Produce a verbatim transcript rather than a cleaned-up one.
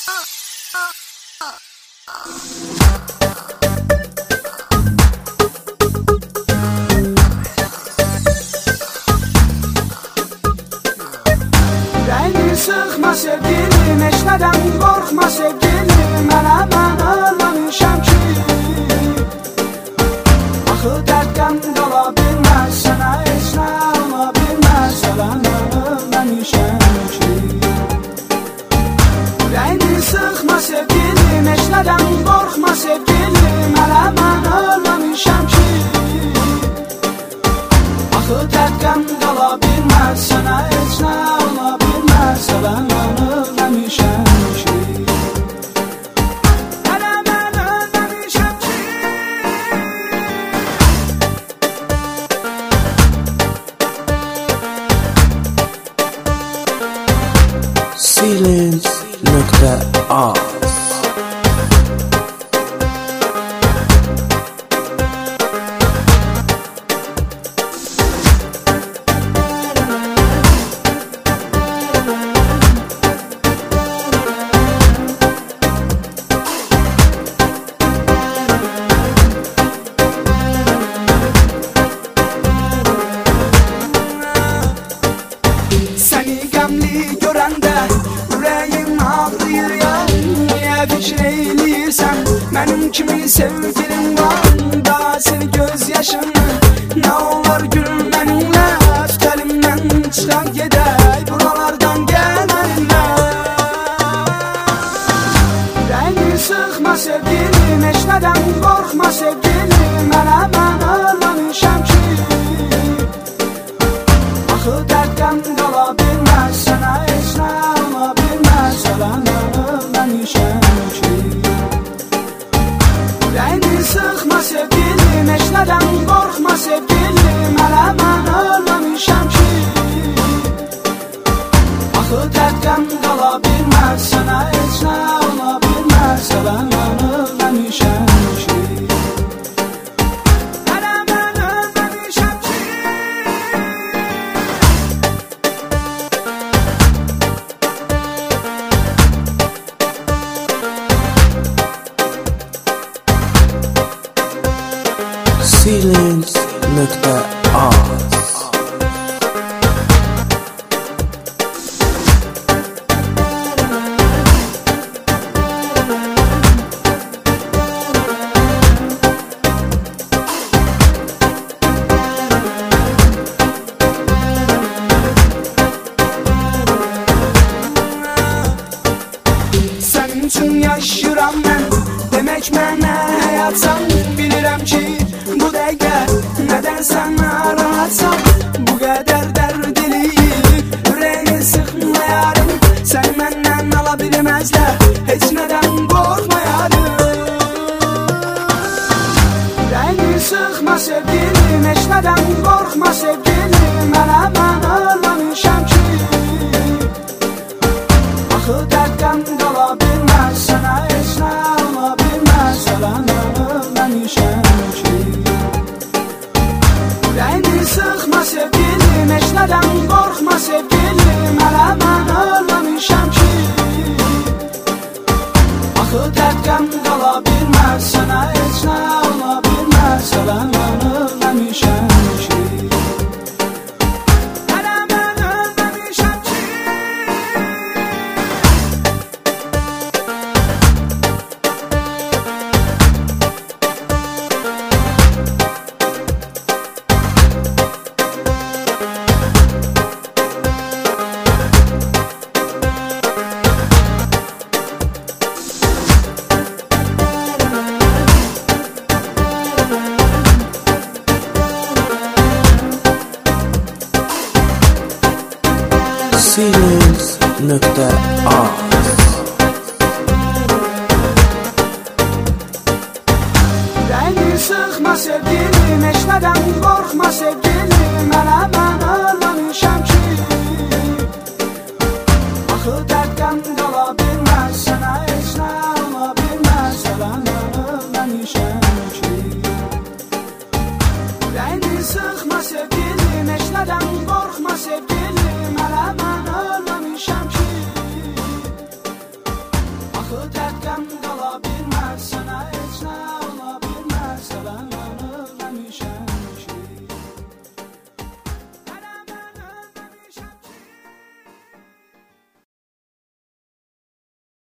Beni sıkma sevgilim, eşneden korkma sevgilim. Mənə mən ölməmişəm ki, axı dərddən qala bilməz, sənə heç nə ola bilməz. Hələ mən ölməmişəm ki. Beni sıkma sevgilim, eşneden korkma sevgilim. Mənə mən ölməmişəm ki, axı dərddən qala bilməz, sənə heç nə ola bilməz. Hələ mən ölməmişəm ki. Hələ mən ölməmişəm ki. Silence nokta az. Səni qəmli görəndə ürəyim ağrıyır ya. Niyə fikir eyləyirsən, mənim kimi sevgilim var. Daha seni göz yaşını, nə olar gülüm mənimlə. Tut əlimdən çıxan gedək, buralardan gəl əlimlə. Beni sıxma sevgilim, heç nədən qorxma sevgilim. Mənə mən ölməmişəm ki, axı dərddən qala bilməz, sənə heç nə ola bilməz. Hələ mən ölməmişəm ki. Beni sıxma sevgilim, heç nədən qorxma sevgilim. Hələ mən ölməmişəm ki, axı dərddən qala bilməz, sənə heç nə ola bilməz. Hələ mən ölməmişəm ki. Hələ mən ölməmişəm ki. Silence nokta az. Sənin üçün yaşıram mən, demək mənə həyatsan. Bilirəm ki, bu dəqiqə nədənsə narahatsan. Bu qədər dərdliyim, ürəyini sıxma yarım. Səni məndən ala bilməzlər, heç nədən qorxma yarım. Beni sıxma sevgilim, heç nədən qorxma sevgilim. Mənə mən ölməmişəm ki, axı dərddən qala bilməz, sənə heç nə ola bilməz. Hələ mən ölməmişəm ki. Beni sıxma sevgilim, heç nədən qorxma sevgilim. Hələ mən ölməmişəm ki, axı dərddən qala bilməz, sənə heç nə ola bilməz. Hələ mən ölməmişəm ki. Hələ mən ölməmişəm ki. Silence nokta az. Beni sıxma sevgilim, heç nədən qorxma sevgilim. Hələ mən ölməmişəm ki, axı dərddən qala bilməz, sənə heç nə ola bilməz. Hələ mən ölməmişəm ki. Beni sıxma sevgilim, heç nədən qorxma sevgilim. Hələ mən ölməmişəm ki, yandı